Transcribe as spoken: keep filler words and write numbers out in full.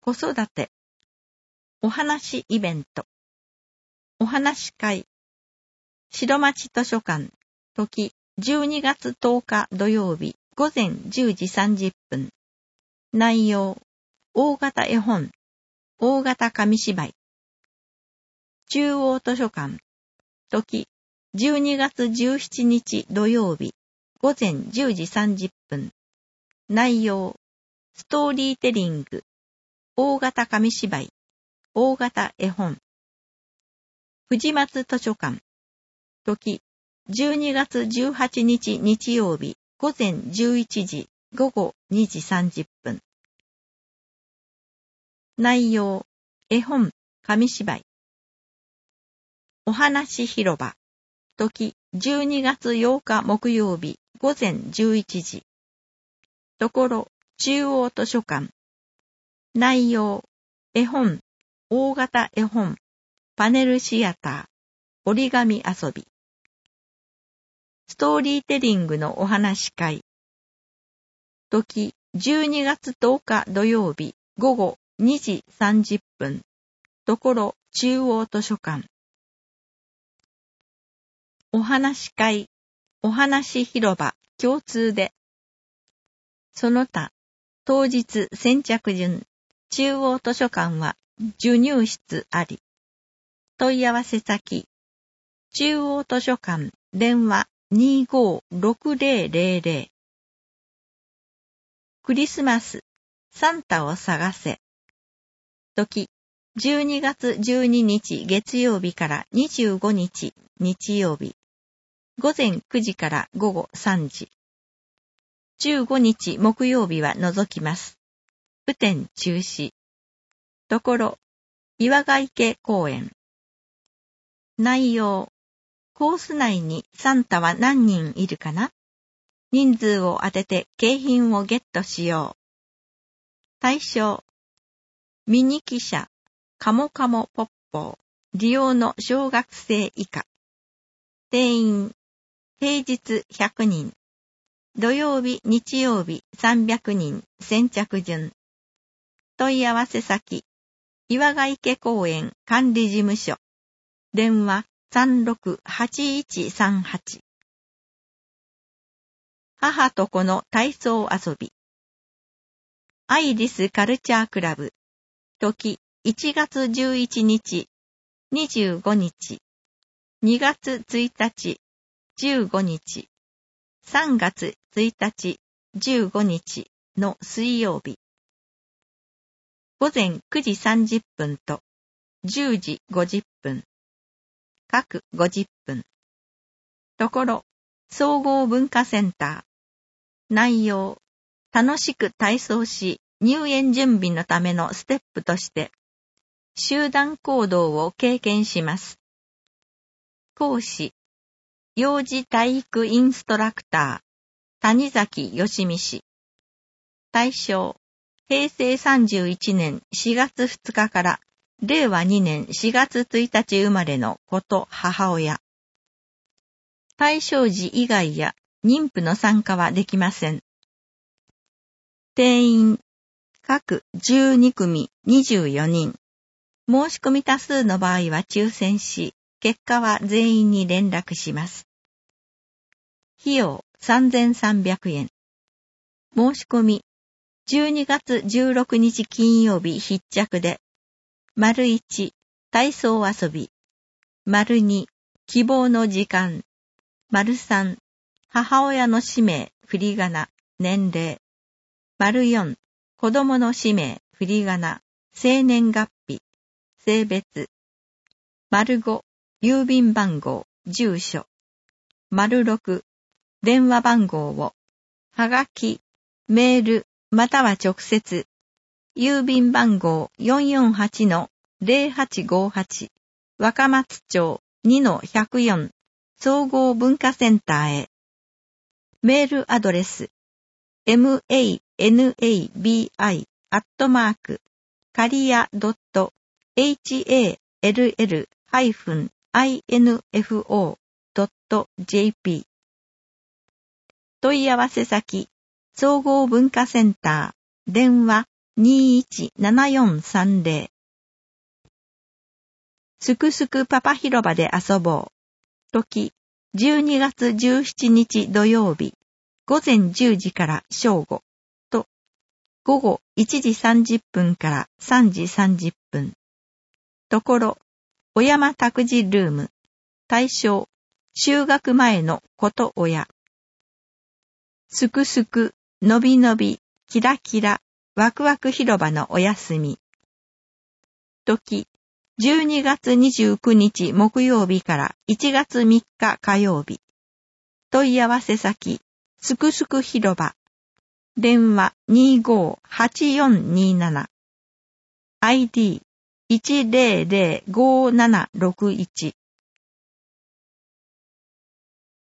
子育て、お話イベント、お話会、白町図書館、時じゅうにがつとおか土曜日午前じゅうじさんじゅっぷん。内容、大型絵本、大型紙芝居。中央図書館、時じゅうにがつじゅうしちにち土曜日午前じゅうじさんじゅっぷん。内容、ストーリーテリング、大型紙芝居、大型絵本。藤松図書館、時じゅうにがつじゅうはちにち日曜日午前じゅういちじ午後にじさんじゅっぷん。内容、絵本、紙芝居。お話広場、時じゅうにがつようか木曜日午前じゅういちじ。ところ、中央図書館。内容、絵本、大型絵本、パネルシアター、折り紙遊び。ストーリーテリングのお話会。時じゅうにがつとおか土曜日午後にじさんじゅっぷん。ところ中央図書館。お話会、お話広場共通で。その他、当日先着順、中央図書館は授乳室あり。問い合わせ先、中央図書館電話にーごーろくぜろぜろぜろ。クリスマス、サンタを探せ。時、じゅうにがつじゅうににち月曜日からにじゅうごにち日曜日。午前くじから午後さんじ。じゅうごにち木曜日は除きます。雨天中止。ところ、岩ヶ池公園。内容、コース内にサンタは何人いるかな？人数を当てて景品をゲットしよう。対象、ミニ汽車、カモカモポッポー、利用の小学生以下。定員、平日ひゃくにん。土曜日、日曜日さんびゃくにん、先着順。問い合わせ先、岩ヶ池公園管理事務所。電話さんろくはちいちさんはち。母と子の体操遊び。アイリスカルチャークラブ。時いちがつじゅういちにち、にじゅうごにち、にがつついたち、じゅうごにち、さんがつついたち、じゅうごにちの水曜日。午前くじさんじゅっぷんとじゅうじごじゅっぷん。各ごじゅっぷん。ところ、総合文化センター。内容、楽しく体操し、入園準備のためのステップとして、集団行動を経験します。講師、幼児体育インストラクター、谷崎義美氏。対象、へいせいさんじゅういちねんしがつふつかかられいわにねんしがつついたち生まれの子と母親。対象児以外や妊婦の参加はできません。定員、各じゅうにくみにじゅうよにん。申し込み多数の場合は抽選し、結果は全員に連絡します。費用さんぜんさんびゃくえん。申し込み、じゅうにがつじゅうろくにち金曜日必着で、丸いち、体操遊び、丸に、希望の時間、丸さん、母親の氏名、振り仮名、年齢、丸よん、子供の氏名、振り仮名、生年月日、性別、丸ご、郵便番号、住所、丸ろく、電話番号を、はがき、メール、または直接、郵便番号 よんよんはちのぜろはちごはち 若松町 にのひゃくよん 総合文化センターへ。メールアドレス マナビ アットマーク カリア ドット ハルル インフォ ドット ジェーピー 問い合わせ先総合文化センター電話にいちななよんさんゼロ。すくすくパパ広場で遊ぼう。時、じゅうにがつじゅうしちにち土曜日、午前じゅうじから正午と、午後いちじさんじゅっぷんからさんじさんじゅっぷん。ところ、小山託児ルーム、対象、就学前のこと親。すくすく、のびのび、キラキラ、ワクワク広場のお休み。時、じゅうにがつにじゅうくにち木曜日からいちがつみっか火曜日。問い合わせ先、すくすく広場。電話 にーごーはちよんにーなな。アイディーいちゼロゼロごーななろくいち。